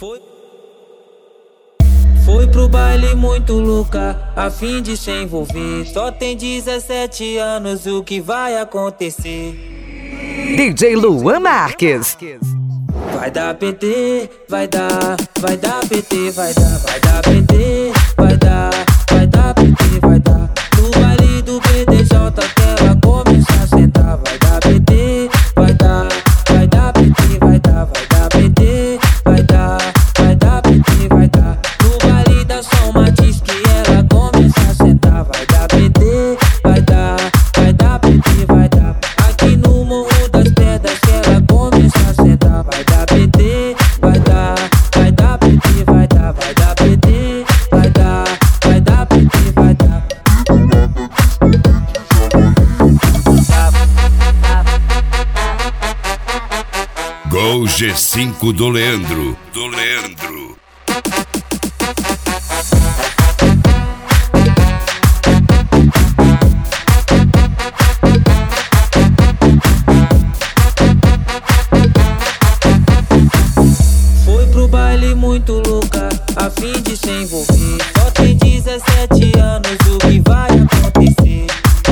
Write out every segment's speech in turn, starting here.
Foi pro baile muito louca, a fim de se envolver. Só tem 17 anos, o que vai acontecer? DJ Luan Marques. Vai dar PT, vai dar PT, vai dar PT, vai dar PT, vai dar. No baile do PDJ até ela começar a sentar. Vai dar PT, vai dar PT, vai dar PT, vai dar PT, vai dar. No baile da São Matiz que ela começar a sentar. Vai dar PT, vai dar PT, vai dar. Aqui no Morro das Pedras que ela começar a sentar. Vai dar PT, vai dar PT, vai dar PT, vai dar PT, vai dar. Gol G5 do Leandro. Foi pro baile muito louca, a fim de se envolver. Só tem 17 anos, o que vai acontecer?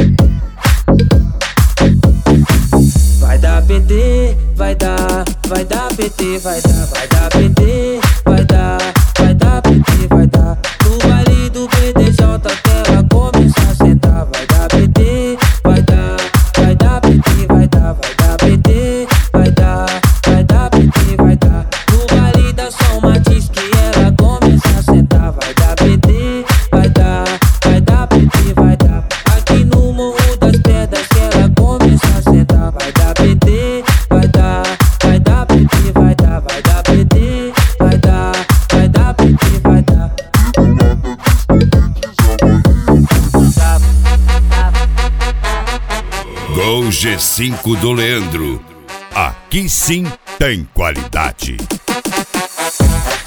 Vai dar PT, vai dar PT, vai dar PT, vai dar PT, vai dar. No baile do PDJ até ela começar a sentar. Vai dar PT, vai dar PT, vai dar PT, vai dar PT, vai dar. No baile da São Matiz que ela começar a sentar. Vai dar PT, vai dar PT, vai dar. Aqui no Morro das Pedras que ela começar a sentar. Vai dar PT, vai dar PT, vai dar PT, vai dar PT, vai dar. Gol G5 do Leandro. Aqui sim tem qualidade.